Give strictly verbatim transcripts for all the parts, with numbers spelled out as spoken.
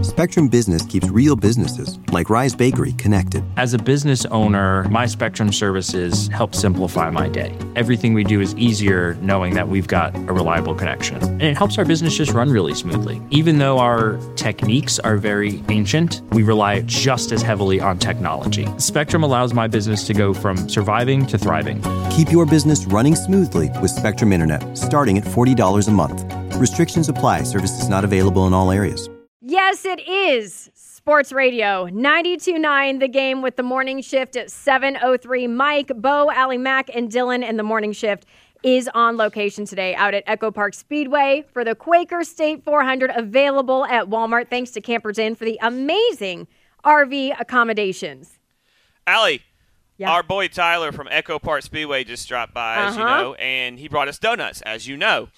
Spectrum Business keeps real businesses, like Rise Bakery, connected. As a business owner, my Spectrum services help simplify my day. Everything we do is easier knowing that we've got a reliable connection. And it helps our business just run really smoothly. Even though our techniques are very ancient, we rely just as heavily on technology. Spectrum allows my business to go from surviving to thriving. Keep your business running smoothly with Spectrum Internet, starting at forty dollars a month. Restrictions apply. Services not available in all areas. Yes, it is Sports Radio ninety-two point nine, The Game with the Morning Shift at seven oh three. Mike, Bo, Allie Mack, and Dylan and the Morning Shift is on location today out at Echo Park Speedway for the Quaker State four hundred, available at Walmart thanks to Campers Inn for the amazing R V accommodations. Allie, yeah. Our boy Tyler from Echo Park Speedway just dropped by, uh-huh. as you know, and he brought us donuts, as you know.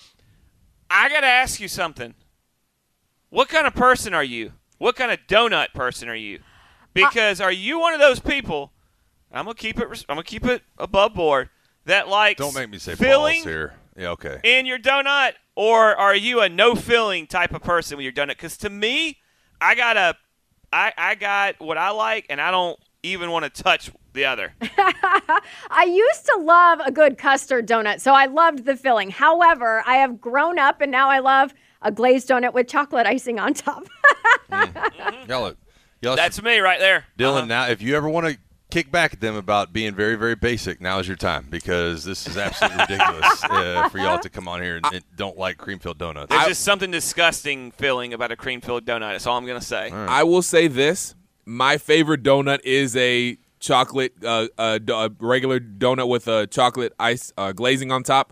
I got to ask you something. What kind of person are you? What kind of donut person are you? Because uh, are you one of those people? I'm gonna keep it. I'm gonna keep it above board. That likes don't make me say filling balls here. Yeah, okay. In your donut, or are you a no filling type of person with your donut? Because to me, I got a, I I got what I like, and I don't even want to touch the other. I used to love a good custard donut, so I loved the filling. However, I have grown up, and now I love a glazed donut with chocolate icing on top. mm. Y'all, y'all That's should, me right there. Dylan, uh-huh. now if you ever want to kick back at them about being very, very basic, now is your time, because this is absolutely ridiculous uh, for y'all to come on here and, and don't like cream-filled donuts. There's I, just something disgusting feeling about a cream-filled donut. That's all I'm going to say. Right. I will say this. My favorite donut is a chocolate, uh, a, a regular donut with a chocolate ice uh, glazing on top.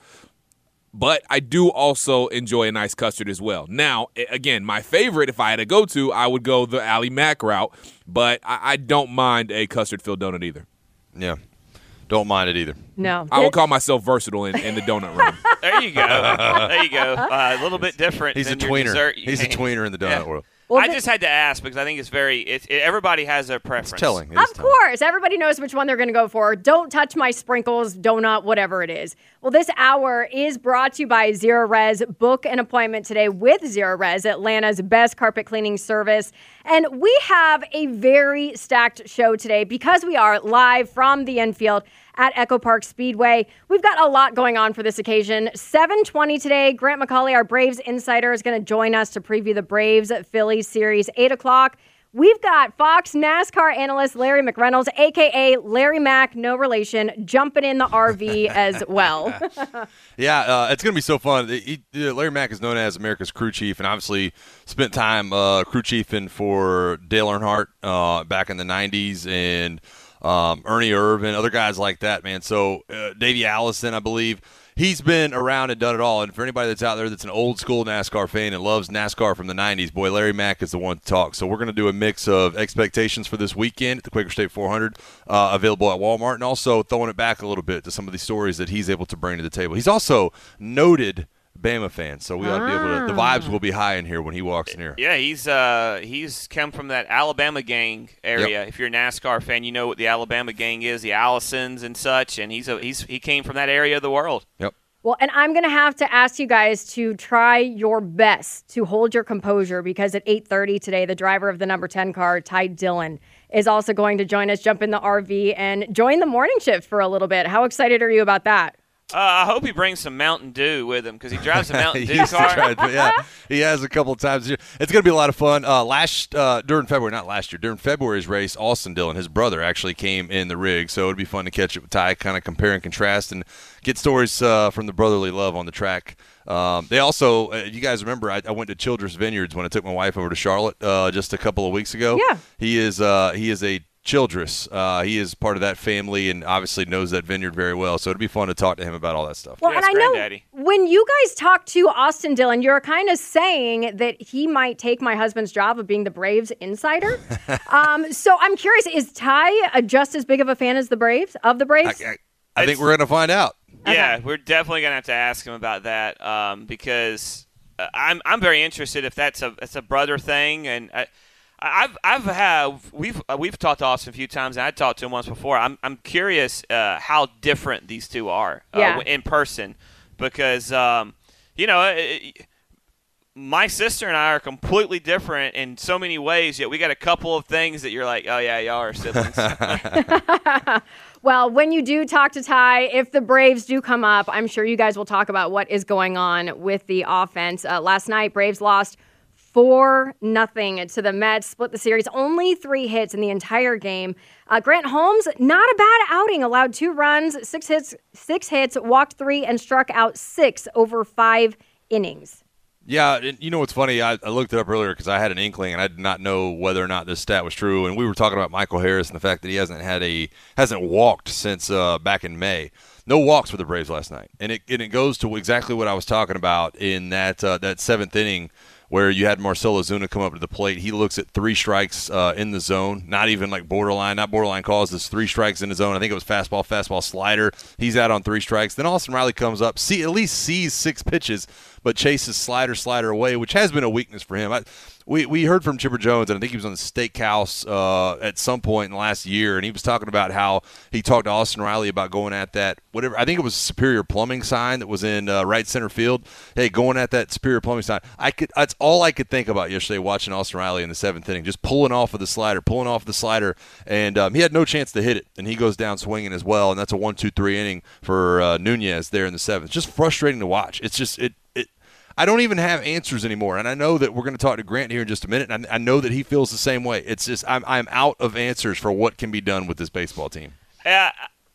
But I do also enjoy a nice custard as well. Now, again, my favorite, if I had to go to, I would go the Allie Mack route. But I, I don't mind a custard-filled donut either. Yeah. Don't mind it either. No. I would call myself versatile in, in the donut realm. There you go. There you go. Uh, a little bit different He's than a your tweener. dessert. He's a tweener in the donut Yeah. world. Well, I the- just had to ask because I think it's very it, – it, everybody has their preference. It's telling. It Of is telling. course. Everybody knows which one they're going to go for. Don't touch my sprinkles, donut, whatever it is. Well, this hour is brought to you by Zero Res. Book an appointment today with Zero Res, Atlanta's best carpet cleaning service. And we have a very stacked show today because we are live from the infield at Echo Park Speedway. We've got a lot going on for this occasion. seven twenty today, Grant McCauley, our Braves insider, is going to join us to preview the Braves-Phillies series. eight o'clock, we've got Fox NASCAR analyst Larry McReynolds, a k a. Larry Mack, no relation, jumping in the R V as well. Yeah, uh, it's going to be so fun. He, he, Larry Mack is known as America's crew chief, and obviously spent time uh, crew chiefing for Dale Earnhardt uh, back in the nineties, and um, Ernie Irvin, other guys like that, man. So uh, Davey Allison, I believe. He's been around and done it all. And for anybody that's out there that's an old school NASCAR fan and loves NASCAR from the nineties, boy, Larry Mack is the one to talk. So we're going to do a mix of expectations for this weekend at the Quaker State four hundred, uh, available at Walmart, and also throwing it back a little bit to some of these stories that he's able to bring to the table. He's also noted Bama fan, so we ought to be able to – the vibes will be high in here when he walks in here. Yeah, he's uh, he's come from that Alabama gang area. Yep. If you're a NASCAR fan, you know what the Alabama gang is, the Allisons and such, and he's a, he's he came from that area of the world. Yep. Well, and I'm going to have to ask you guys to try your best to hold your composure because at eight thirty today, the driver of the number ten car, Ty Dillon, is also going to join us, jump in the R V, and join the morning shift for a little bit. How excited are you about that? Uh, I hope he brings some Mountain Dew with him because he drives a Mountain Dew He's car. tried, but yeah, he has a couple of times. It's going to be a lot of fun. Uh, last uh, during February, not last year, during February's race, Austin Dillon, his brother, actually came in the rig, so it'd be fun to catch it with Ty, kind of compare and contrast, and get stories uh, from the brotherly love on the track. Um, they also, uh, you guys remember, I, I went to Childress Vineyards when I took my wife over to Charlotte uh, just a couple of weeks ago. Yeah, he is uh, he is a Childress. Uh, he is part of that family and obviously knows that vineyard very well. So it'd be fun to talk to him about all that stuff. Well, Yeah, and I granddaddy. know when you guys talk to Austin Dillon, you're kind of saying that he might take my husband's job of being the Braves insider. um, so I'm curious, is Ty uh, just as big of a fan as the Braves, of the Braves? I, I, I think we're going to find out. Yeah, Okay. we're definitely gonna have to ask him about that um, because uh, I'm I'm very interested if that's a it's a brother thing, and I, I've I've have we've uh, we've talked to Austin a few times, and I talked to him once before. I'm I'm curious uh, how different these two are uh, Yeah. in person because um, you know. It, my sister and I are completely different in so many ways, yet we got a couple of things that you're like, oh, yeah, y'all are siblings. Well, when you do talk to Ty, if the Braves do come up, I'm sure you guys will talk about what is going on with the offense. Uh, last night, Braves lost four nothing to the Mets, split the series, only three hits in the entire game. Uh, Grant Holmes, not a bad outing, allowed two runs, six hits, six hits, walked three, and struck out six over five innings. Yeah, and you know what's funny? I, I looked it up earlier because I had an inkling and I did not know whether or not this stat was true. And we were talking about Michael Harris and the fact that he hasn't had a hasn't walked since uh, back in May. No walks for the Braves last night, and it and it goes to exactly what I was talking about in that uh, that seventh inning, where you had Marcell Ozuna come up to the plate. He looks at three strikes uh, in the zone, not even like borderline, not borderline calls. There's three strikes in the zone. I think it was fastball, fastball, slider. He's out on three strikes. Then Austin Riley comes up, see at least sees six pitches, but chases slider, slider away, which has been a weakness for him. I, we we heard from Chipper Jones, and I think he was on the Steakhouse uh, at some point in the last year, and he was talking about how he talked to Austin Riley about going at that, whatever, I think it was Superior Plumbing sign that was in uh, right center field. Hey, going at that Superior Plumbing sign. I could that's all I could think about yesterday watching Austin Riley in the seventh inning, just pulling off of the slider, pulling off the slider, and um, he had no chance to hit it, and he goes down swinging as well, and that's a one two three inning for uh, Nunez there in the seventh. Just frustrating to watch. It's just it. I don't even have answers anymore, and I know that we're going to talk to Grant here in just a minute, and I, I know that he feels the same way. It's just I'm I'm out of answers for what can be done with this baseball team. Uh,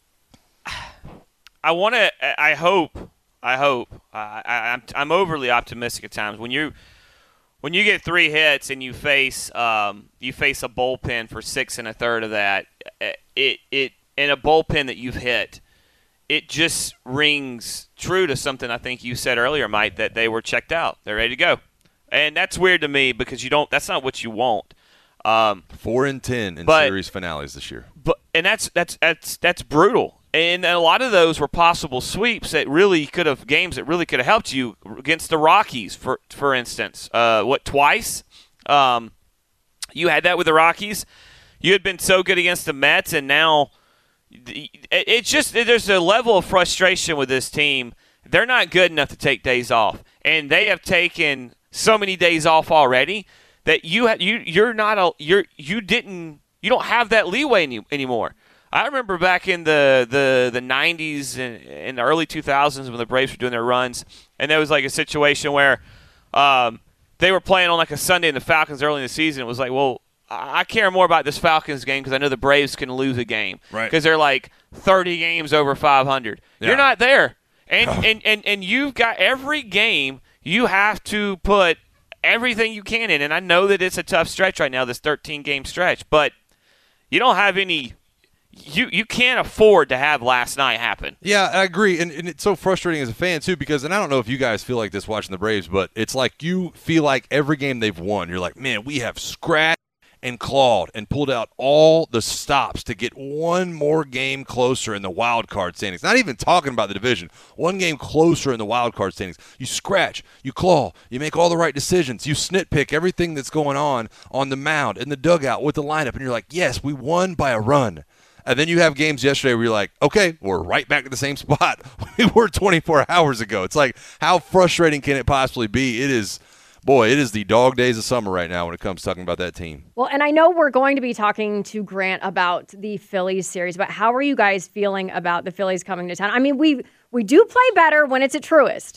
I want to. I hope. I hope. I, I, I'm I'm overly optimistic at times. When you when you get three hits and you face um, you face a bullpen for six and a third of that, it it in a bullpen that you've hit. It just rings true to something I think you said earlier, Mike, that they were checked out. They're ready to go. And that's weird to me because you don't. That's not what you want. Um, Four and ten in but, series finales this year. But and that's that's that's that's brutal. And a lot of those were possible sweeps that really could have games that really could have helped you against the Rockies, for for instance. Uh, what twice? Um, you had that with the Rockies. You had been so good against the Mets, and now. It's just there's a level of frustration with this team. They're not good enough to take days off, and they have taken so many days off already that you ha- you you're not a you're you didn't you don't have that leeway any, anymore. I remember back in the the the nineties and in the early two thousands when the Braves were doing their runs, and there was like a situation where um, they were playing on like a Sunday in the Falcons early in the season. It was like, well. I care more about this Falcons game because I know the Braves can lose a game. Right. Because they're like thirty games over five hundred. Yeah. You're not there. And, and, and, and you've got every game, you have to put everything you can in. And I know that it's a tough stretch right now, this thirteen-game stretch. But you don't have any you, – you can't afford to have last night happen. Yeah, I agree. And, and it's so frustrating as a fan, too, because – and I don't know if you guys feel like this watching the Braves, but it's like you feel like every game they've won, you're like, man, we have scratched and clawed and pulled out all the stops to get one more game closer in the wild card standings. Not even talking about the division. One game closer in the wild card standings. You scratch, you claw, you make all the right decisions. You snitpick everything that's going on on the mound, in the dugout, with the lineup, and you're like, yes, we won by a run. And then you have games yesterday where you're like, okay, we're right back at the same spot we were twenty-four hours ago. It's like, how frustrating can it possibly be? It is – Boy, it is the dog days of summer right now when it comes to talking about that team. Well, and I know we're going to be talking to Grant about the Phillies series, but how are you guys feeling about the Phillies coming to town? I mean, we we do play better when it's at Truist.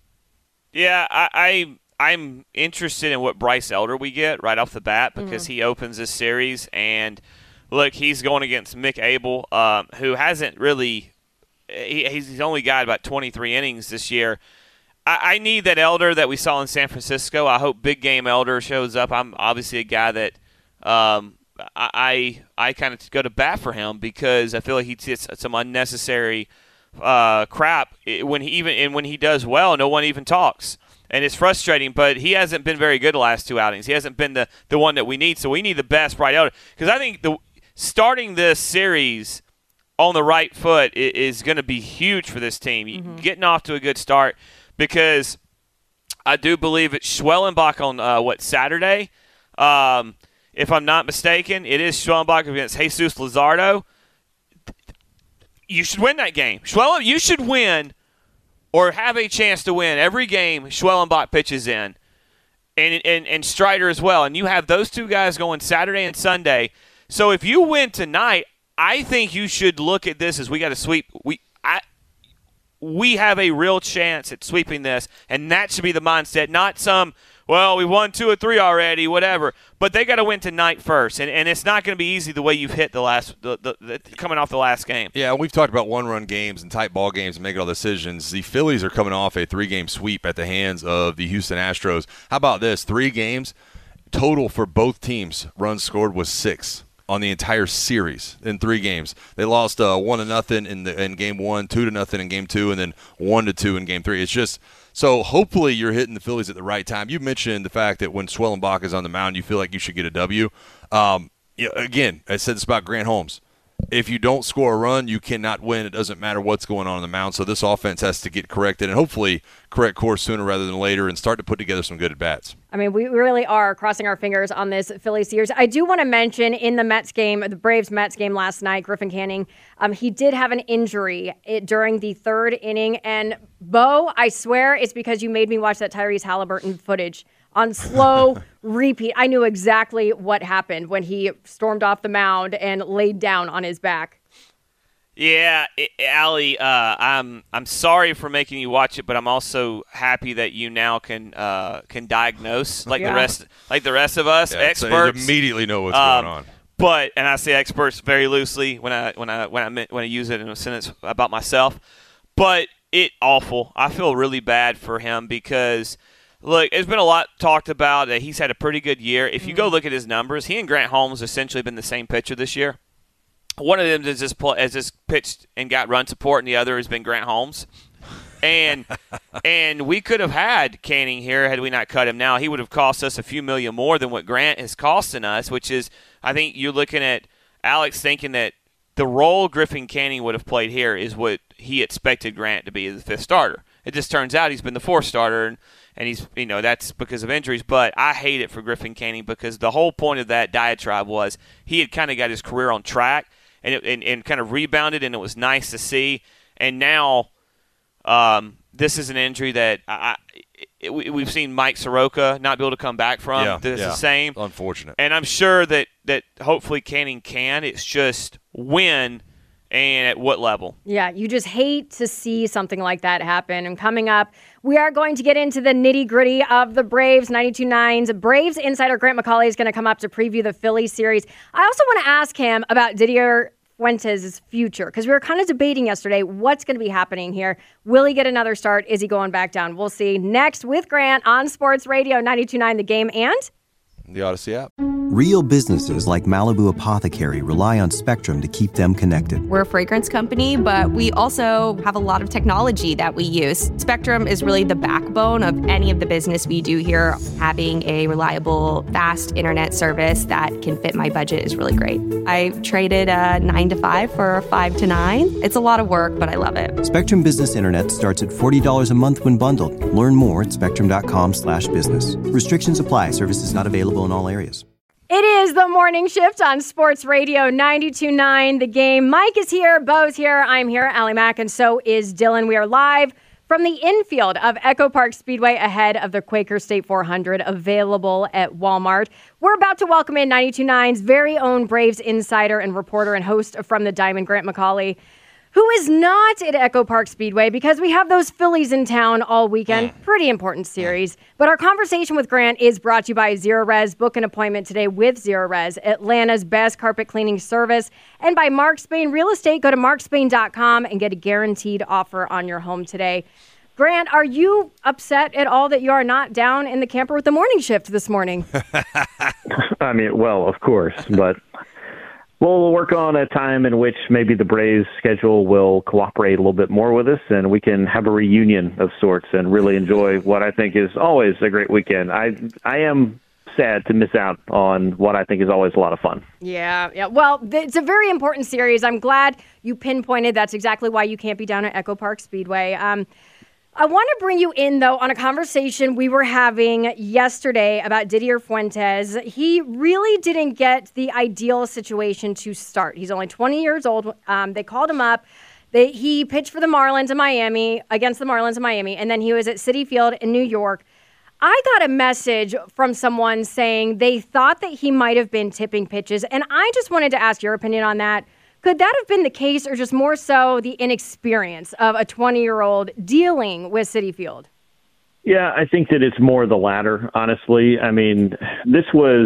Yeah, I, I I'm interested in what Bryce Elder we get right off the bat because mm-hmm. he opens this series, and look, he's going against Mick Abel, um, who hasn't really he, he's only got about twenty-three innings this year. I need that Elder that we saw in San Francisco. I hope big game Elder shows up. I'm obviously a guy that um, I I, I kind of go to bat for him because I feel like he gets some unnecessary uh, crap when he even and when he does well, no one even talks, and it's frustrating. But he hasn't been very good the last two outings. He hasn't been the, the one that we need. So we need the best right Elder because I think the starting this series on the right foot is, is going to be huge for this team. Mm-hmm. Getting off to a good start. Because I do believe it's Schwellenbach on, uh, what, Saturday? Um, if I'm not mistaken, it is Schwellenbach against Jesus Luzardo. You should win that game. Schwellen, you should win or have a chance to win every game Schwellenbach pitches in and, and, and Strider as well. And you have those two guys going Saturday and Sunday. So if you win tonight, I think you should look at this as we got to sweep. We I we have a real chance at sweeping this, and that should be the mindset, not some, well, we won two or three already, whatever. But they got to win tonight first, and, and it's not going to be easy the way you've hit the last the, the, the coming off the last game. Yeah, we've talked about one-run games and tight ball games and making all decisions. The Phillies are coming off a three-game sweep at the hands of the Houston Astros. How about this? Three games total for both teams. Runs scored was six on the entire series in three games. They lost uh, one to nothing in the in game one, two to nothing in game two, and then one to two in game three. It's just so hopefully you're hitting the Phillies at the right time. You mentioned the fact that when Swellenbach is on the mound, you feel like you should get a W. Um, you know, again, I said this about Grant Holmes. If you don't score a run, you cannot win. It doesn't matter what's going on on the mound. So this offense has to get corrected and hopefully correct course sooner rather than later and start to put together some good at-bats. I mean, we really are crossing our fingers on this Phillies series. I do want to mention in the Mets game, the Braves-Mets game last night, Griffin Canning, um, he did have an injury it, during the third inning. And, Bo, I swear it's because you made me watch that Tyrese Halliburton footage on slow repeat. I knew exactly what happened when he stormed off the mound and laid down on his back. Yeah, it, Allie, uh, I'm I'm sorry for making you watch it, but I'm also happy that you now can uh, can diagnose like yeah. the rest like the rest of us yeah, experts. So immediately know what's um, going on. But and I say experts very loosely when I when I when I meant, when I use it in a sentence about myself. But it awful. I feel really bad for him because. Look, there's been a lot talked about that he's had a pretty good year. If you go look at his numbers, he and Grant Holmes essentially been the same pitcher this year. One of them has just, play, has just pitched and got run support, and the other has been Grant Holmes. And and we could have had Canning here had we not cut him. Now, he would have cost us a few million more than what Grant is costing us, which is, I think you're looking at Alex thinking that the role Griffin Canning would have played here is what he expected Grant to be as the fifth starter. It just turns out he's been the fourth starter, and, and he's, you know, that's because of injuries. But I hate it for Griffin Canning because the whole point of that diatribe was he had kind of got his career on track and, it, and and kind of rebounded, and it was nice to see. And now um, this is an injury that I, it, we've seen Mike Soroka not be able to come back from. Yeah, it's yeah. the same. Unfortunate. And I'm sure that, that hopefully Canning can. It's just when – and at what level? Yeah, you just hate to see something like that happen. And coming up, we are going to get into the nitty-gritty of the Braves ninety-two nines. Braves insider Grant McCauley is going to come up to preview the Phillies series. I also want to ask him about Didier Fuentes' future, because we were kind of debating yesterday what's going to be happening here. Will he get another start? Is he going back down? We'll see. Next with Grant on Sports Radio ninety-two nine The Game and the Odyssey app. Real businesses like Malibu Apothecary rely on Spectrum to keep them connected. We're a fragrance company, but we also have a lot of technology that we use. Spectrum is really the backbone of any of the business we do here. Having a reliable, fast internet service that can fit my budget is really great. I traded a nine to five for a five to nine. It's a lot of work, but I love it. Spectrum Business Internet starts at forty dollars a month when bundled. Learn more at spectrum.com slash business. Restrictions apply. Services not available in all areas. it is the morning shift on Sports Radio ninety-two nine The Game. Mike is here, Bo's here, I'm here, Allie Mack, and so is Dylan. We are live from the infield of Echo Park Speedway ahead of the Quaker State four hundred, available at Walmart. We're about to welcome in ninety-two nine's very own Braves insider and reporter and host from the Diamond, Grant McCauley, who is not at Echo Park Speedway because we have those Phillies in town all weekend. Pretty important series. But our conversation with Grant is brought to you by Zerorez. Book an appointment today with Zerorez, Atlanta's best carpet cleaning service. And by Mark Spain Real Estate. Go to mark spain dot com and get a guaranteed offer on your home today. Grant, are you upset at all that you are not down in the camper with the morning shift this morning? I mean, well, of course, but... Well, we'll work on a time in which maybe the Braves schedule will cooperate a little bit more with us, and we can have a reunion of sorts and really enjoy what I think is always a great weekend. I I am sad to miss out on what I think is always a lot of fun. Yeah, yeah. Well, th- it's a very important series. I'm glad you pinpointed that's exactly why you can't be down at Echo Park Speedway. Um, I want to bring you in, though, on a conversation we were having yesterday about Didier Fuentes. He really didn't get the ideal situation to start. He's only twenty years old. Um, they called him up. They, he pitched for the Marlins in Miami, against the Marlins in Miami, and then he was at Citi Field in New York. I got a message from someone saying they thought that he might have been tipping pitches, and I just wanted to ask your opinion on that. Could that have been the case, or just more so the inexperience of a twenty-year-old dealing with Citi Field? Yeah, I think that it's more the latter, honestly. I mean, this was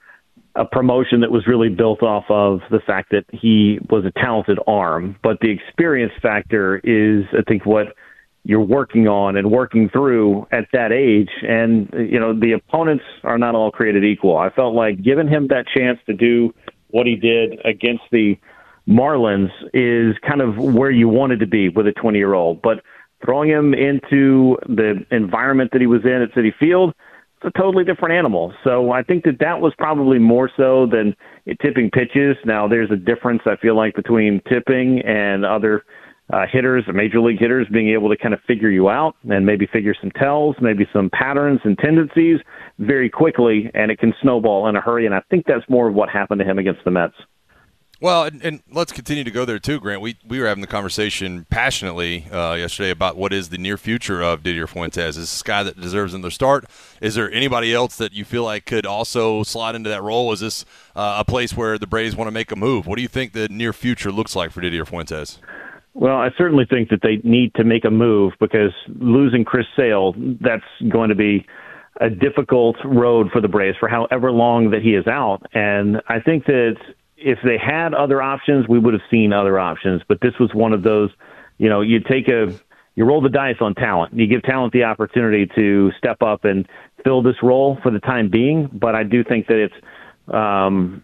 a promotion that was really built off of the fact that he was a talented arm, but the experience factor is, I think, what you're working on and working through at that age. And, you know, the opponents are not all created equal. I felt like giving him that chance to do what he did against the Marlins is kind of where you wanted to be with a twenty-year-old. But throwing him into the environment that he was in at Citi Field, it's a totally different animal. So I think that that was probably more so than it tipping pitches. Now, there's a difference, I feel like, between tipping and other uh, hitters, major league hitters, being able to kind of figure you out and maybe figure some tells, maybe some patterns and tendencies very quickly, and it can snowball in a hurry. And I think that's more of what happened to him against the Mets. Well, and, and let's continue to go there too, Grant. We we were having the conversation passionately uh, yesterday about what is the near future of Didier Fuentes. Is this a guy that deserves another start? Is there anybody else that you feel like could also slide into that role? Is this uh, a place where the Braves want to make a move? What do you think the near future looks like for Didier Fuentes? Well, I certainly think that they need to make a move, because losing Chris Sale, that's going to be a difficult road for the Braves for however long that he is out. And I think that if they had other options, we would have seen other options. But this was one of those, you know, you take a, you roll the dice on talent. You give talent the opportunity to step up and fill this role for the time being. But I do think that it's um,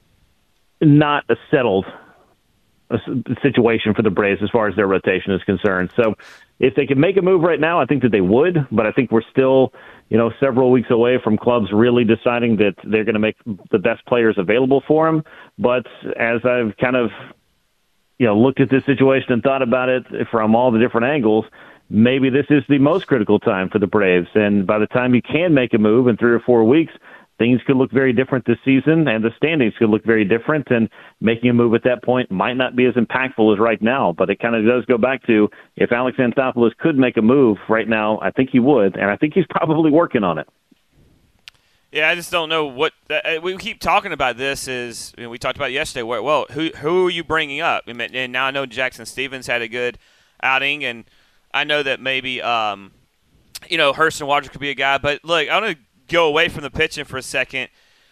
not a settled a situation for the Braves as far as their rotation is concerned. So if they could make a move right now, I think that they would. But I think we're still, you know, several weeks away from clubs really deciding that they're going to make the best players available for them. But as I've kind of, you know, looked at this situation and thought about it from all the different angles, maybe this is the most critical time for the Braves. And by the time you can make a move in three or four weeks, things could look very different this season, and the standings could look very different, and making a move at that point might not be as impactful as right now. But it kind of does go back to, if Alex Anthopoulos could make a move right now, I think he would, and I think he's probably working on it. Yeah, I just don't know what uh, – we keep talking about this is you know, we talked about it yesterday. Where, well, who who are you bringing up? And now I know Jackson Stevens had a good outing, and I know that maybe, um, you know, Hurston Waters could be a guy. But, look, I want to go away from the pitching for a second.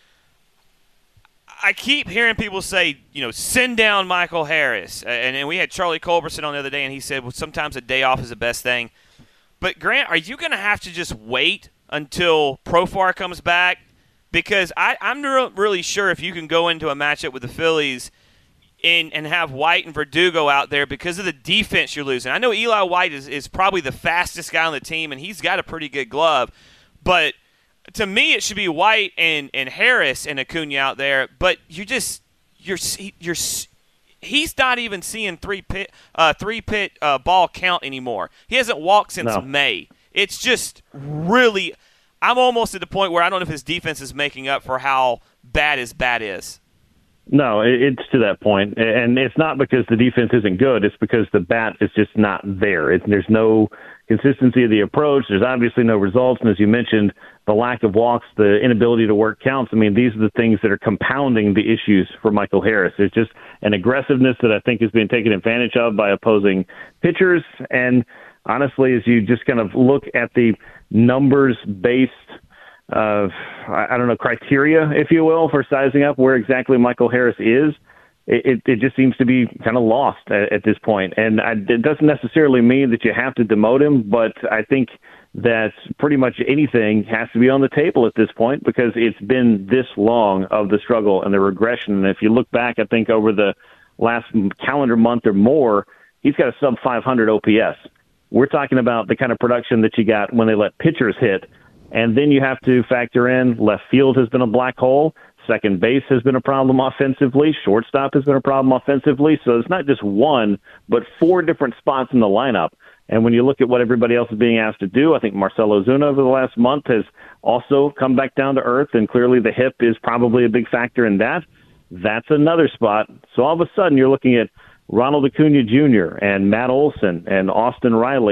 I keep hearing people say, you know, send down Michael Harris. And, and we had Charlie Culberson on the other day, and he said, well, sometimes a day off is the best thing. But, Grant, are you going to have to just wait until Profar comes back? Because I, I'm not really sure if you can go into a matchup with the Phillies and, and have White and Verdugo out there because of the defense you're losing. I know Eli White is, is probably the fastest guy on the team, and he's got a pretty good glove. But to me, it should be White and, and Harris and Acuna out there. But you just you're you're he's not even seeing three pit uh, three pit uh, ball count anymore. He hasn't walked since no. May. It's just really. I'm almost at the point where I don't know if his defense is making up for how bad his bat is. No, it's to that point. And it's not because the defense isn't good. It's because the bat is just not there. It, there's no consistency of the approach. There's obviously no results. And as you mentioned, the lack of walks, the inability to work counts. I mean, these are the things that are compounding the issues for Michael Harris. There's just an aggressiveness that I think is being taken advantage of by opposing pitchers. And honestly, as you just kind of look at the numbers-based of, I don't know, criteria, if you will, for sizing up where exactly Michael Harris is, it, it just seems to be kind of lost at, at this point. And I, it doesn't necessarily mean that you have to demote him, but I think that pretty much anything has to be on the table at this point because it's been this long of the struggle and the regression. And if you look back, I think over the last calendar month or more, he's got a sub five hundred O P S. We're talking about the kind of production that you got when they let pitchers hit. And then you have to factor in left field has been a black hole. Second base has been a problem offensively. Shortstop has been a problem offensively. So it's not just one, but four different spots in the lineup. And when you look at what everybody else is being asked to do, I think Marcell Ozuna over the last month has also come back down to earth. And clearly the hip is probably a big factor in that. That's another spot. So all of a sudden you're looking at Ronald Acuna Junior and Matt Olson and Austin Riley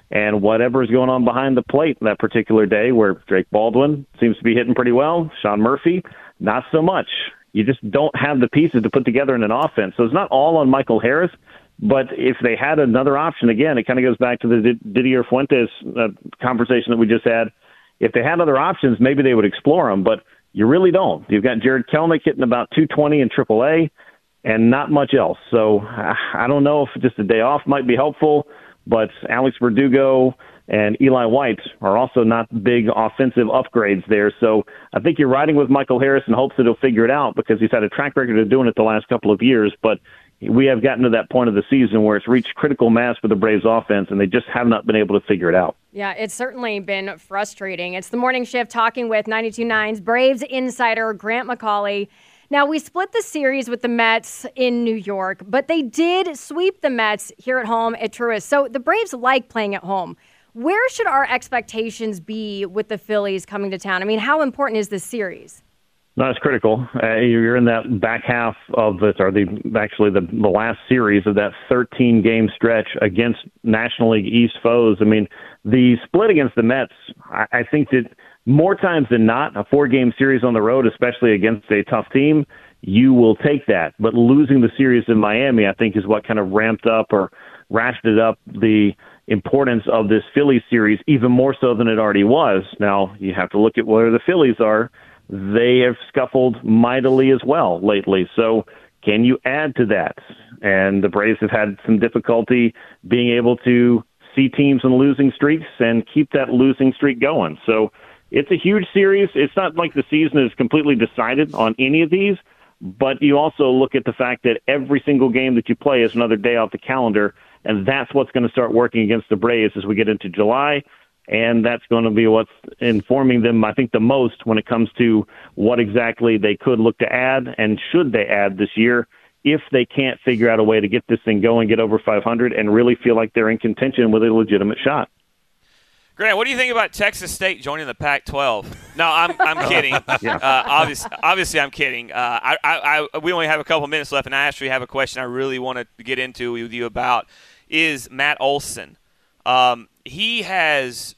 and whatever is going on behind the plate that particular day, where Drake Baldwin seems to be hitting pretty well, Sean Murphy, not so much. You just don't have the pieces to put together in an offense. So it's not all on Michael Harris, but if they had another option, again, it kind of goes back to the Didier Fuentes uh, conversation that we just had. If they had other options, maybe they would explore them, but you really don't. You've got Jared Kelnick hitting about two twenty in triple A and not much else. So I don't know if just a day off might be helpful, but Alex Verdugo and Eli White are also not big offensive upgrades there. So I think you're riding with Michael Harris in hopes that he'll figure it out because he's had a track record of doing it the last couple of years. But we have gotten to that point of the season where it's reached critical mass for the Braves offense, and they just have not been able to figure it out. Yeah, it's certainly been frustrating. It's the morning shift talking with ninety-two point nine's Braves insider Grant McAuley. Now, we split the series with the Mets in New York, but they did sweep the Mets here at home at Truist. So the Braves like playing at home. Where should our expectations be with the Phillies coming to town? I mean, how important is this series? No, it's critical. Uh, you're in that back half of it, or the actually the, the last series of that thirteen-game stretch against National League East foes. I mean, the split against the Mets, I, I think that more times than not, a four-game series on the road, especially against a tough team, you will take that. But losing the series in Miami, I think, is what kind of ramped up or ratcheted up the importance of this Phillies series even more so than it already was. Now, you have to look at where the Phillies are. They have scuffled mightily as well lately. So can you add to that? And the Braves have had some difficulty being able to see teams in losing streaks and keep that losing streak going. So it's a huge series. It's not like the season is completely decided on any of these, but you also look at the fact that every single game that you play is another day off the calendar, and that's what's going to start working against the Braves as we get into July. And that's going to be what's informing them, I think, the most when it comes to what exactly they could look to add and should they add this year if they can't figure out a way to get this thing going, get over five hundred, and really feel like they're in contention with a legitimate shot. Grant, what do you think about Texas State joining the Pac twelve? No, I'm I'm kidding. Yeah. Uh, obviously, obviously, I'm kidding. Uh, I, I, I, we only have a couple minutes left, and I actually have a question I really want to get into with you about is Matt Olson. Um, he has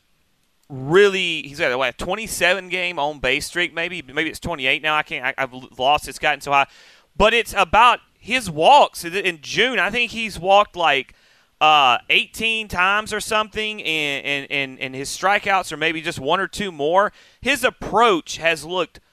really he's got a what, twenty-seven game on base streak, maybe maybe it's twenty-eight now. I can't. I, I've lost. It's gotten so high, but it's about his walks in June. I think he's walked like uh, eighteen times or something, and, and and and his strikeouts are maybe just one or two more. His approach has looked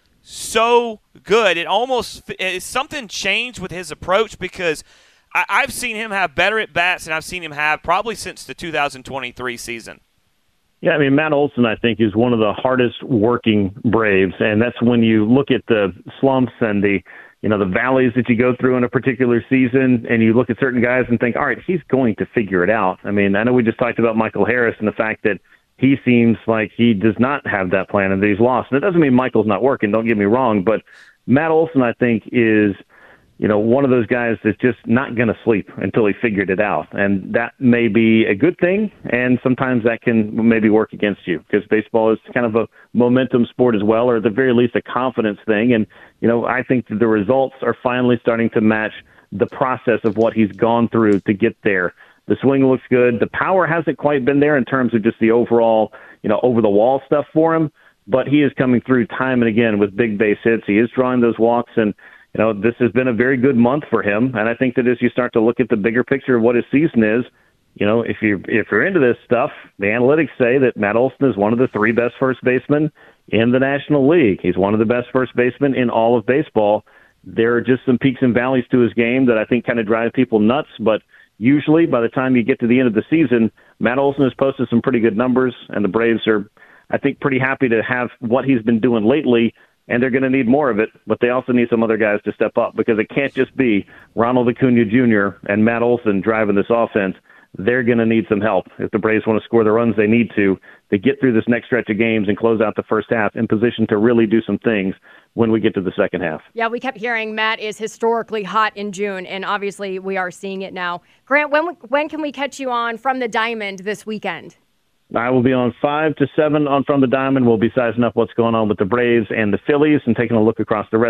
so good. It almost it, something changed with his approach because I, I've seen him have better at bats than I've seen him have probably since the two thousand twenty-three season. Yeah, I mean, Matt Olson, I think, is one of the hardest working Braves, and that's when you look at the slumps and the, you know, the valleys that you go through in a particular season, and you look at certain guys and think, all right, he's going to figure it out. I mean, I know we just talked about Michael Harris and the fact that he seems like he does not have that plan and that he's lost. And it doesn't mean Michael's not working, don't get me wrong, but Matt Olson, I think, is – you know, one of those guys that's just not going to sleep until he figured it out. And that may be a good thing, and sometimes that can maybe work against you because baseball is kind of a momentum sport as well, or at the very least a confidence thing. And, you know, I think that the results are finally starting to match the process of what he's gone through to get there. The swing looks good. The power hasn't quite been there in terms of just the overall, you know, over-the-wall stuff for him, but he is coming through time and again with big base hits. He is drawing those walks, and you know, this has been a very good month for him, and I think that as you start to look at the bigger picture of what his season is, you know, if you if you're into this stuff, the analytics say that Matt Olson is one of the three best first basemen in the National League. He's one of the best first basemen in all of baseball. There are just some peaks and valleys to his game that I think kind of drive people nuts, but usually by the time you get to the end of the season, Matt Olson has posted some pretty good numbers, and the Braves are, I think, pretty happy to have what he's been doing lately. And they're going to need more of it, but they also need some other guys to step up because it can't just be Ronald Acuna Junior and Matt Olson driving this offense. They're going to need some help if the Braves want to score the runs they need to to get through this next stretch of games and close out the first half in position to really do some things when we get to the second half. Yeah, we kept hearing Matt is historically hot in June, and obviously we are seeing it now. Grant, when when can we catch you on From the Diamond this weekend? I will be on five to seven on From the Diamond. We'll be sizing up what's going on with the Braves and the Phillies and taking a look across the rest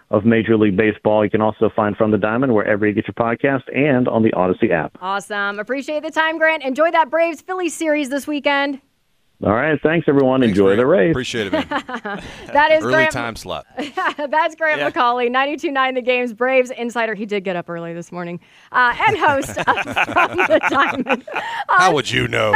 of Major League Baseball. You can also find From the Diamond wherever you get your podcast and on the Odyssey app. Awesome. Appreciate the time, Grant. Enjoy that Braves Phillies series this weekend. All right. Thanks, everyone. Thanks, Enjoy Grant. the race. Appreciate it, man. That is Early Grant. time slot. That's Grant Yeah. McCauley, ninety-two point nine The Game's Braves insider. He did get up early this morning. Uh, and host of From the Diamond. How would you know?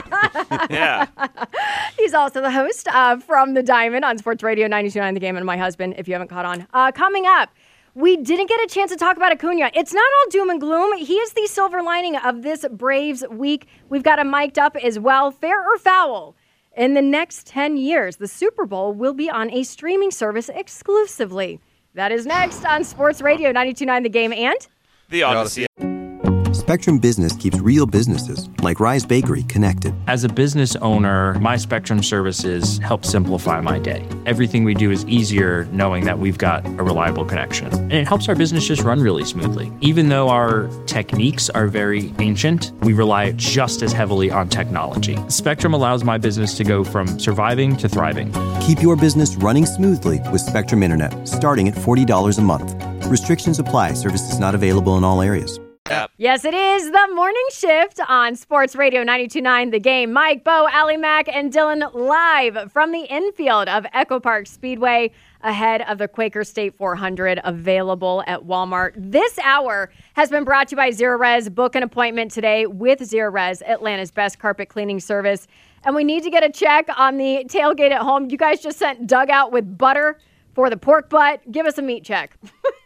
Yeah. He's also the host of From the Diamond on Sports Radio ninety-two point nine The Game and My Husband, if you haven't caught on. Uh, coming up, we didn't get a chance to talk about Acuna. It's not all doom and gloom. He is the silver lining of this Braves week. We've got him mic'd up as well. Fair or foul? In the next ten years, the Super Bowl will be on a streaming service exclusively. That is next on Sports Radio ninety-two point nine The Game and The Odyssey. Spectrum Business keeps real businesses, like Rise Bakery, connected. As a business owner, my Spectrum services help simplify my day. Everything we do is easier knowing that we've got a reliable connection. And it helps our business just run really smoothly. Even though our techniques are very ancient, we rely just as heavily on technology. Spectrum allows my business to go from surviving to thriving. Keep your business running smoothly with Spectrum Internet, starting at forty dollars a month. Restrictions apply. Services not available in all areas. yes, it is the morning shift on Sports Radio ninety-two point nine The Game. Mike, Bo, Allie Mack, and Dylan live from the infield of Echo Park Speedway ahead of the Quaker State four hundred available at Walmart. This hour has been brought to you by Zerorez. Book an appointment today with Zerorez, Atlanta's best carpet cleaning service. And we need to get a check on the tailgate at home. You guys just sent Doug out with butter for the pork butt. Give us a meat check.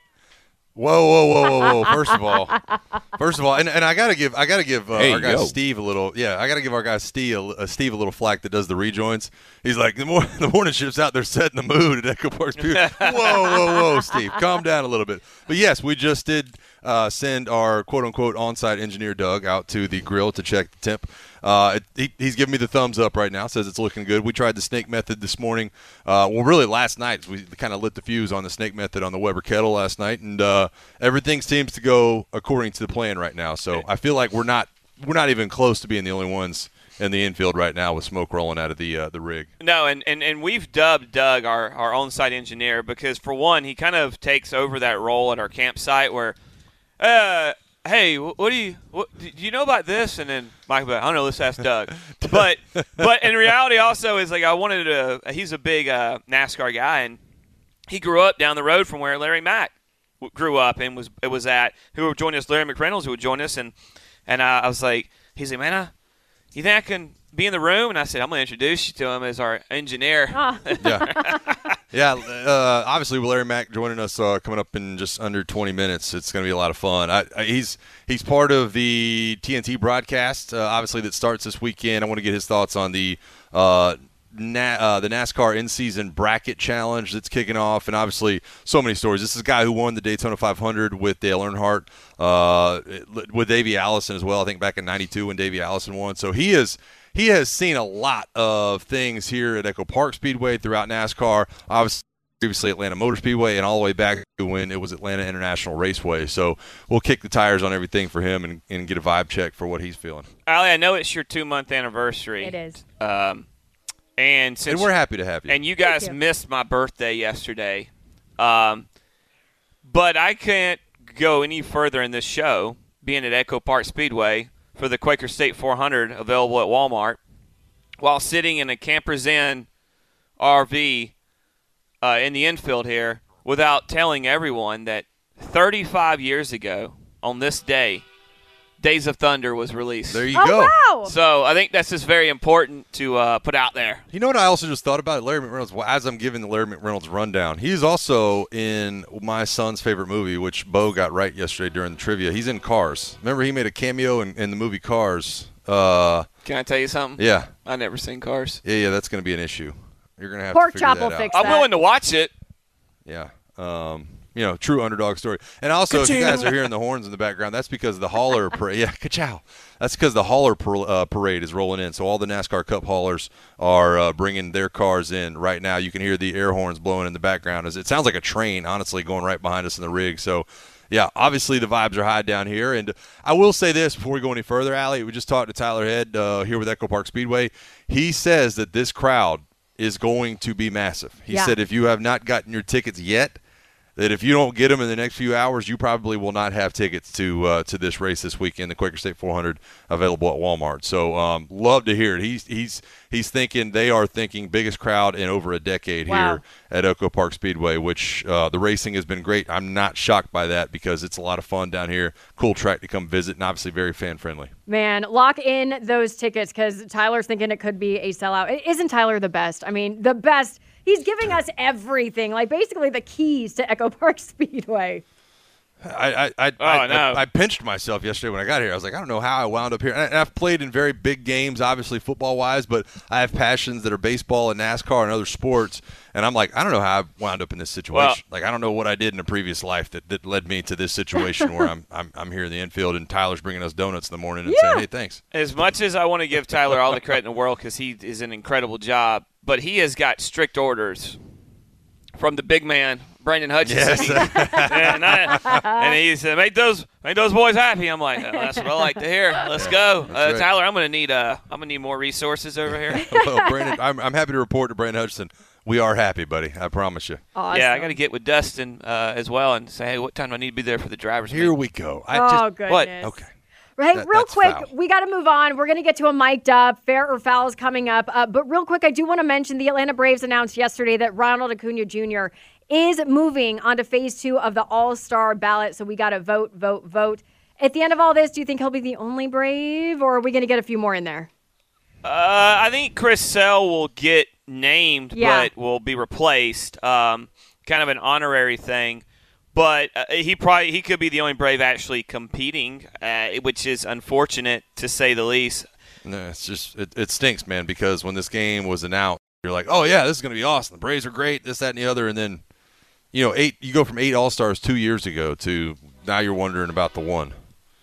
Whoa, whoa, whoa, whoa, whoa! First of all, first of all, and, and I gotta give, I gotta give uh, Hey, our guy yo. Steve a little, yeah, I gotta give our guy Steve, uh, Steve a little flack that does the rejoins. He's like, the, more, the morning shift's out there setting the mood at Echo Park Speedway. Whoa, whoa, whoa, Steve, calm down a little bit. But yes, we just did uh, send our quote unquote on-site engineer Doug out to the grill to check the temp. Uh, it, he, he's giving me the thumbs up right now, says it's looking good. We tried the snake method this morning. Uh, well, really last night. We kind of lit the fuse on the snake method on the Weber kettle last night, and uh, everything seems to go according to the plan right now. So I feel like we're not we're not even close to being the only ones in the infield right now with smoke rolling out of the uh, the rig. No, and, and, and we've dubbed Doug our, our on-site engineer because, for one, he kind of takes over that role at our campsite where, uh, hey, wh- what do you what, do you know about this? And then Mike, I don't know. Let's ask Doug. But but in reality, also is like I wanted to. He's a big uh, NASCAR guy, and he grew up down the road from where Larry Mack w- grew up and was it was at. Who would join us? Larry McReynolds, who would join us, and and uh, I was like, he's like, man, I, you think I can be in the room? And I said, I'm going to introduce you to him as our engineer. Ah. Yeah, yeah. Uh, obviously, with Larry Mack joining us uh, coming up in just under twenty minutes, it's going to be a lot of fun. I, I, he's he's part of the T N T broadcast, uh, obviously that starts this weekend. I want to get his thoughts on the uh, Na- uh, the NASCAR in-season bracket challenge that's kicking off, and obviously so many stories. This is a guy who won the Daytona five hundred with Dale Earnhardt, uh, with Davey Allison as well. I think back in ninety-two when Davey Allison won. So he is. He has seen a lot of things here at Echo Park Speedway throughout NASCAR, obviously previously Atlanta Motor Speedway, and all the way back to when it was Atlanta International Raceway. So we'll kick the tires on everything for him and, and get a vibe check for what he's feeling. Allie, I know it's your two-month anniversary. It is. Um, and since And we're happy to have you. And you guys you. missed my birthday yesterday. Um, but I can't go any further in this show, being at Echo Park Speedway for the Quaker State four hundred available at Walmart, while sitting in a Camper's Inn R V uh, in the infield here, without telling everyone that thirty-five years ago on this day, Days of Thunder was released. There you Oh, go. wow. So I think that's just very important to uh, put out there. You know what I also just thought about? Larry McReynolds, well, as I'm giving the Larry McReynolds rundown, he's also in my son's favorite movie, which Bo got right yesterday during the trivia. He's in Cars. Remember he made a cameo in, in the movie Cars. Uh, Can I tell you something? yeah. I never seen Cars. Yeah, yeah, that's going to be an issue. You're going to have Pork to figure chop that will out. fix I'm that. willing to watch it. Yeah. Um, you know, true underdog story. And also, if you guys are hearing the horns in the background, that's because the hauler parade. Yeah, ka-chow. That's because the hauler par- uh, parade is rolling in. So all the NASCAR Cup haulers are uh, bringing their cars in right now. You can hear the air horns blowing in the background. As it sounds like a train, honestly, going right behind us in the rig. So, yeah, obviously the vibes are high down here. And I will say this before we go any further, Allie. We just talked to Tyler Head uh, here with Echo Park Speedway. He says that this crowd is going to be massive. He Yeah. said if you have not gotten your tickets yet, that if you don't get them in the next few hours, you probably will not have tickets to uh, to this race this weekend. The Quaker State four hundred available at Walmart. So um, love to hear it. He's he's he's thinking they are thinking biggest crowd in over a decade Wow. here at Echo Park Speedway, which uh, the racing has been great. I'm not shocked by that because it's a lot of fun down here. Cool track to come visit, and obviously very fan friendly. Man, lock in those tickets because Tyler's thinking it could be a sellout. Isn't Tyler the best? I mean, the best. He's giving us everything, like basically the keys to Echo Park Speedway. I I I, Oh, I, no. I I pinched myself yesterday when I got here. I was like, I don't know how I wound up here. And I've played in very big games, obviously football-wise, but I have passions that are baseball and NASCAR and other sports. And I'm like, I don't know how I wound up in this situation. Well- like, I don't know what I did in a previous life that, that led me to this situation where I'm, I'm I'm here in the infield and Tyler's bringing us donuts in the morning and Yeah. saying, hey, thanks. As much as I want to give Tyler all the credit in the world because he is an incredible job, but he has got strict orders from the big man, Brandon Hutchinson. Yes. and, I, and he said, "Make those, make those boys happy." I'm like, oh, "That's what I like to hear. Let's go, uh, right. Tyler. I'm gonna need, uh, I'm gonna need more resources over here." Well, Brandon, I'm, I'm happy to report to Brandon Hutchinson, we are happy, buddy. I promise you. Awesome. Yeah, I got to get with Dustin uh, as well and say, "Hey, what time do I need to be there for the drivers?" Here meet?" we go. I Oh, just, goodness. what? okay. Hey, That- real that's quick, foul. we got to move on. We're going to get to a mic'd up. Fair or foul is coming up. Uh, but real quick, I do want to mention the Atlanta Braves announced yesterday that Ronald Acuna Junior is moving onto phase two of the All-Star ballot. So we got to vote, vote, vote. At the end of all this, do you think he'll be the only Brave, or are we going to get a few more in there? Uh, I think Chris Sale will get named, Yeah. but will be replaced. Um, kind of an honorary thing. But uh, he probably he could be the only Brave actually competing, uh, which is unfortunate to say the least. No, it's just it, it stinks, man. Because when this game was announced, you're like, "Oh yeah, this is going to be awesome. The Braves are great. This, that, and the other." And then, you know, eight. You go from eight All Stars two years ago to now you're wondering about the one.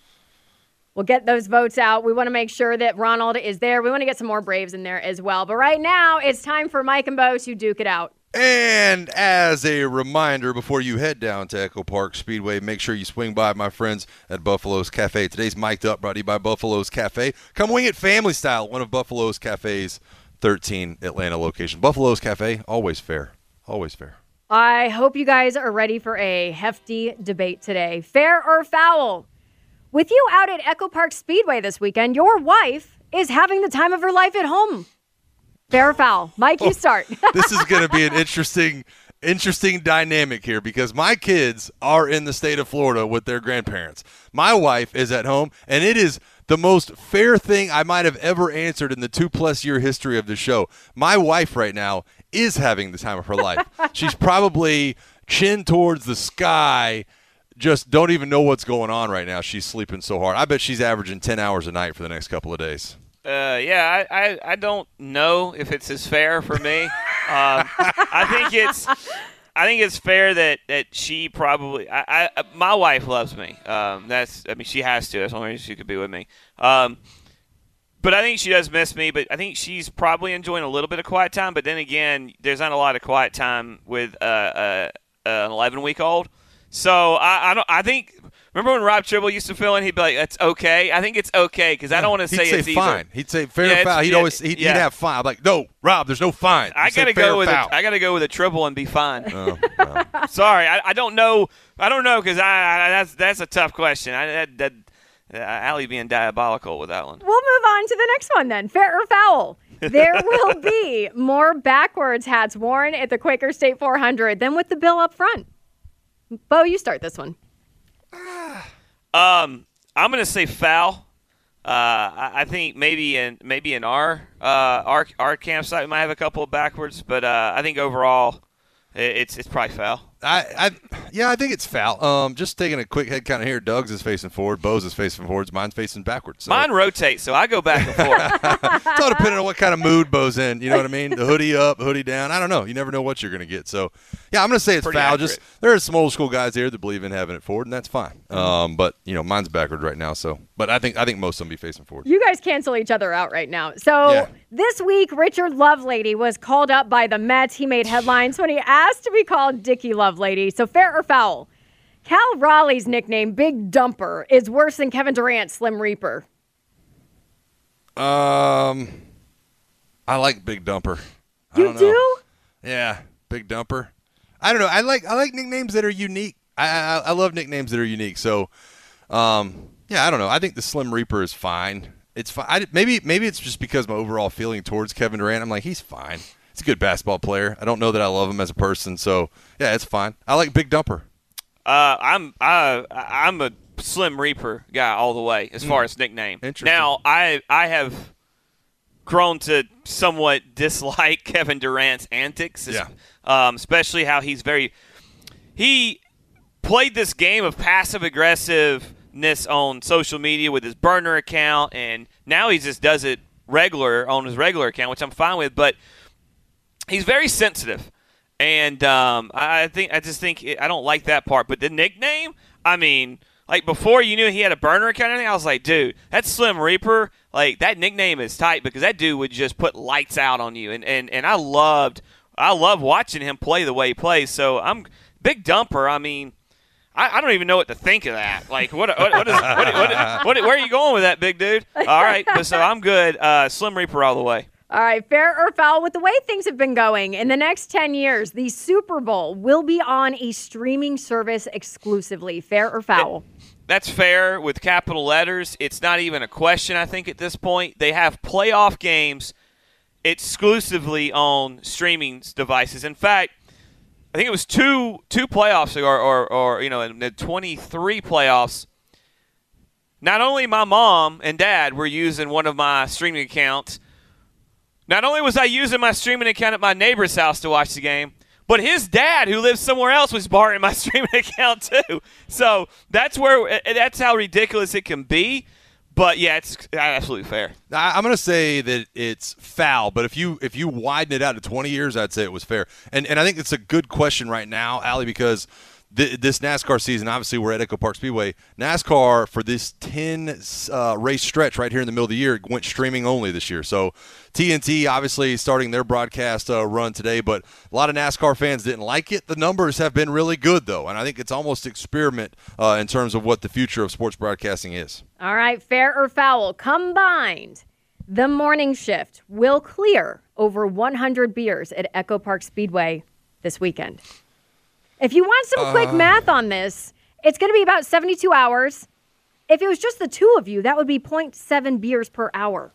We'll get those votes out. We want to make sure that Ronald is there. We want to get some more Braves in there as well. But right now, it's time for Mike and Bo to duke it out. And as a reminder, before you head down to Echo Park Speedway, make sure you swing by my friends at Buffalo's Cafe. Today's Mic'd Up brought to you by Buffalo's Cafe. Come wing it family style, one of Buffalo's Cafe's thirteen Atlanta locations. Buffalo's Cafe, always fair. Always fair. I hope you guys are ready for a hefty debate today. Fair or foul? With you out at Echo Park Speedway this weekend, your wife is having the time of her life at home. Fair or foul? Mike, you start. This is going to be an interesting interesting dynamic here because my kids are in the state of Florida with their grandparents. My wife is at home, and it is the most fair thing I might have ever answered in the two-plus year history of the show. My wife right now is having the time of her life. She's probably chin towards the sky, just don't even know what's going on right now. She's sleeping so hard. I bet she's averaging ten hours a night for the next couple of days. Uh, yeah, I, I, I don't know if it's as fair for me. um, I think it's I think it's fair that, that she probably I, I my wife loves me. Um, that's I mean she has to. That's the only reason she could be with me. Um, but I think she does miss me. But I think she's probably enjoying a little bit of quiet time. But then again, there's not a lot of quiet time with uh, uh, an eleven week old. So I I, don't, I think. Remember when Rob Tribble used to fill in? He'd be like, "That's okay." I think it's okay because I don't want to say he'd say it's fine. either. He'd say fair Yeah, or it's- foul. He'd yeah, always he'd, yeah. he'd have fine. I'm like, no, Rob, there's no fine. I You say gotta fair go or with foul. a, I gotta go with a triple and be fine. Oh, well. Sorry, I, I don't know. I don't know because I, I that's that's a tough question. I that, that uh, Allie being diabolical with that one. We'll move on to the next one then. Fair or foul? There will be more backwards hats worn at the Quaker State four hundred than with the bill up front. Bo, you start this one. Um, I'm gonna say foul. Uh, I, I think maybe in maybe in our uh our our campsite we might have a couple of backwards, but uh, I think overall it, it's it's probably foul. I, I, yeah, I think it's foul. Um, just taking a quick head count here. Doug's is facing forward. Bo's is facing forwards. Mine's facing backwards. So. Mine rotates, so I go back and forth. It's all depending on what kind of mood Bo's in. You know what I mean? The hoodie up, hoodie down. I don't know. You never know what you're going to get. So, yeah, I'm going to say it's Pretty foul. accurate. Just there are some old school guys here that believe in having it forward, and that's fine. Um, but you know, mine's backward right now. So, but I think I think most of them be facing forward. You guys cancel each other out right now. So Yeah. this week, Richard Lovelady was called up by the Mets. He made headlines when he asked to be called Dickie Lovelady. So fair or foul? Cal Raleigh's nickname, Big Dumper, is worse than Kevin Durant's Slim Reaper. Um, I like Big Dumper. I You don't know. do? Yeah, Big Dumper. I don't know. I like I like nicknames that are unique. I I, I love nicknames that are unique. So, um, yeah, I don't know. I think the Slim Reaper is fine. It's fine. I, maybe maybe it's just because my overall feeling towards Kevin Durant. I'm like, he's fine. He's a good basketball player. I don't know that I love him as a person. So, yeah, it's fine. I like Big Dumper. Uh, I'm uh, I'm a Slim Reaper guy all the way as far mm. as nickname. Interesting. Now, I I have grown to somewhat dislike Kevin Durant's antics, yeah. um, especially how he's very – he played this game of passive aggressiveness on social media with his burner account, and now he just does it regular on his regular account, which I'm fine with. But he's very sensitive, and um, I think I just think – I don't like that part. But the nickname, I mean – like, before you knew he had a burner account and everything, I was like, dude, that Slim Reaper, like, that nickname is tight because that dude would just put lights out on you. And, and, and I loved I love watching him play the way he plays. So I'm Big Dumper, I mean, I, I don't even know what to think of that. Like, what what, what is what, what, what, where are you going with that, big dude? All right, but so I'm good. Uh, Slim Reaper all the way. All right, fair or foul, with the way things have been going, in the next ten years, the Super Bowl will be on a streaming service exclusively. Fair or foul? It, that's fair with capital letters. It's not even a question, I think, at this point. They have playoff games exclusively on streaming devices. In fact, I think it was two two playoffs, or, or, or you know, in the twenty-three playoffs, not only my mom and dad were using one of my streaming accounts. Not only was I using my streaming account at my neighbor's house to watch the game, but his dad, who lives somewhere else, was borrowing my streaming account too. So that's where that's how ridiculous it can be. But yeah, it's absolutely fair. I'm going to say that it's foul, but if you if you widen it out to twenty years, I'd say it was fair. And and I think it's a good question right now, Allie, because th- this NASCAR season, obviously we're at Echo Park Speedway. NASCAR, for this ten uh, race stretch right here in the middle of the year, went streaming only this year. So T N T obviously starting their broadcast uh, run today, but a lot of NASCAR fans didn't like it. The numbers have been really good, though, and I think it's almost experiment uh, in terms of what the future of sports broadcasting is. All right, fair or foul, combined, the morning shift will clear over one hundred beers at Echo Park Speedway this weekend. If you want some quick uh, math on this, it's going to be about seventy-two hours. If it was just the two of you, that would be zero point seven beers per hour.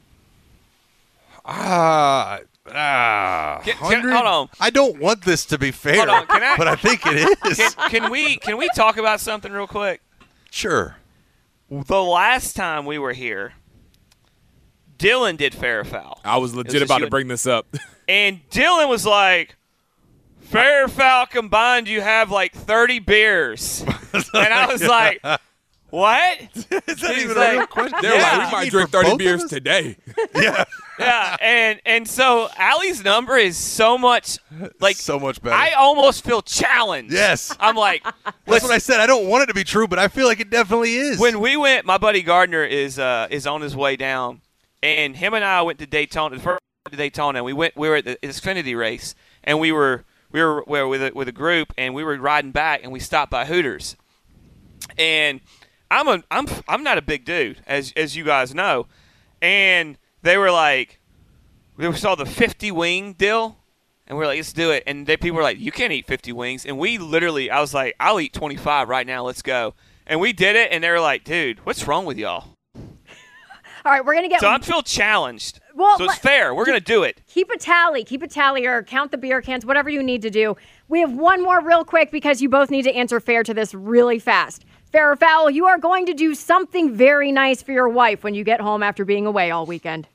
Ah, ah. Can, can, hold on. I don't want this to be fair, hold on, can I, but I think it is. Can, can we can we talk about something real quick? Sure. The last time we were here, Dylan did fair or foul. I was legit was about to bring this up. And Dylan was like, fair or foul combined, you have like thirty beers. And I was like, what? Is that He's even like, a real question? They're yeah. like, we might drink thirty beers today. Yeah. Yeah, and and so Allie's number is so much like so much better. I almost feel challenged. Yes. I'm like, that's what I said. I don't want it to be true, but I feel like it definitely is. When we went, my buddy Gardner is uh, is on his way down, and him and I went to Daytona. First to Daytona, and we went. We were at the Xfinity race, and we were we were, we were with a, with a group, and we were riding back, and we stopped by Hooters, and I'm a I'm I'm not a big dude, as as you guys know, and they were like, we saw the fifty wing deal, and we we're like, let's do it. And they, people were like, you can't eat fifty wings. And we literally, I was like, I'll eat twenty-five right now. Let's go. And we did it, and they were like, dude, what's wrong with y'all? All right, we're going to get – So I feel challenged. Well, so it's fair. We're going to do it. Keep a tally. Keep a tally or count the beer cans, whatever you need to do. We have one more real quick because you both need to answer fair to this really fast. Fair or foul, you are going to do something very nice for your wife when you get home after being away all weekend.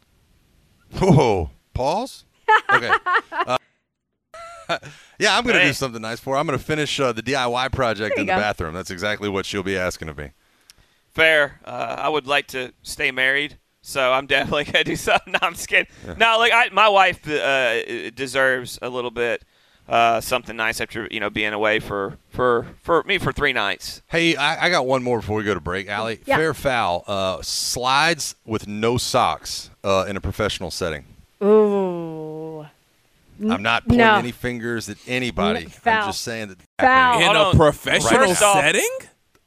Whoa, pause? Okay. Uh, yeah, I'm going to hey. do something nice for her. I'm going to finish uh, the D I Y project in the go. bathroom. That's exactly what she'll be asking of me. Fair. Uh, I would like to stay married, so I'm definitely going to do something. No, I'm just kidding. Yeah. No, like I, my wife uh, deserves a little bit uh, something nice after you know being away for, for, for me for three nights. Hey, I, I got one more before we go to break, Allie. Yeah. Fair foul. Uh, slides with no socks uh, in a professional setting. Ooh. I'm not pointing No. any fingers at anybody. N- foul. I'm just saying that. Foul. In Hold a on. professional First off- setting?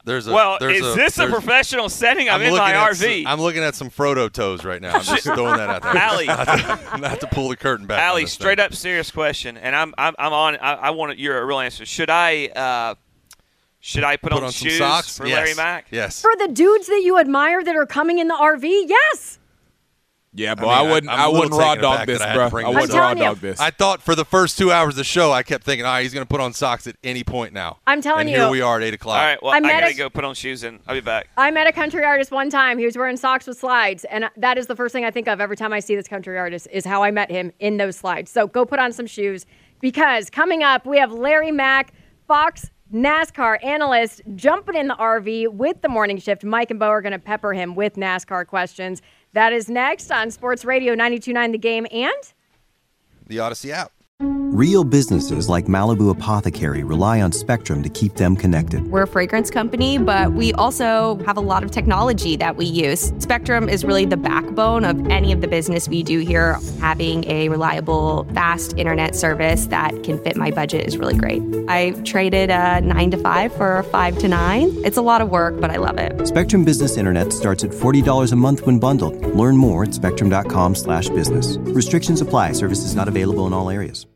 There's a, well, there's is a, this a there's- professional setting? I'm, I'm in my looking at R V. Some, I'm looking at some Frodo toes right now. I'm just throwing that out there. Allie. not, to, not to pull the curtain back. Allie, on this straight thing. up serious question, and I'm I'm, I'm on. I, I want your real answer. Should I uh, should I put, Put on, on some shoes socks for yes. Larry Mack? Yes. For the dudes that you admire that are coming in the R V, yes. Yeah, but I I, mean, wouldn't. I'm I a little wouldn't raw taken dog aback this, that I had to bro. bring I this wouldn't up. raw I'm telling dog you. this. I thought for the first two hours of the show, I kept thinking, all right, he's going to put on socks at any point now. I'm telling and you. here we are at eight o'clock. All right. Well, I I, met gotta a- go put on shoes, and I'll be back. I met a country artist one time. He was wearing socks with slides, and that is the first thing I think of every time I see this country artist is how I met him in those slides. So go put on some shoes, because coming up we have Larry Mack, Fox NASCAR analyst, jumping in the R V with the morning shift. Mike and Bo are going to pepper him with NASCAR questions. That is next on Sports Radio ninety-two point nine The Game and The Odyssey app. Real businesses like Malibu Apothecary rely on Spectrum to keep them connected. We're a fragrance company, but we also have a lot of technology that we use. Spectrum is really the backbone of any of the business we do here. Having a reliable, fast internet service that can fit my budget is really great. I traded a nine to five for a five to nine. It's a lot of work, but I love it. Spectrum Business Internet starts at forty dollars a month when bundled. Learn more at spectrum dot com slash business. Restrictions apply. Services not available in all areas.